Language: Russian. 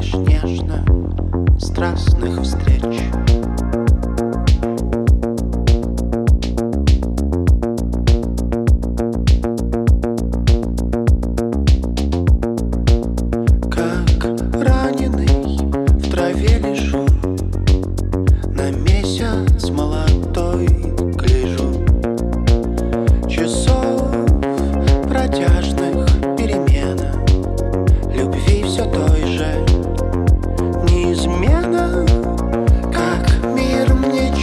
лишь нежно страстных встреч. Как раненый в траве лежу, на месяц молодой гляжу. Часов протяжных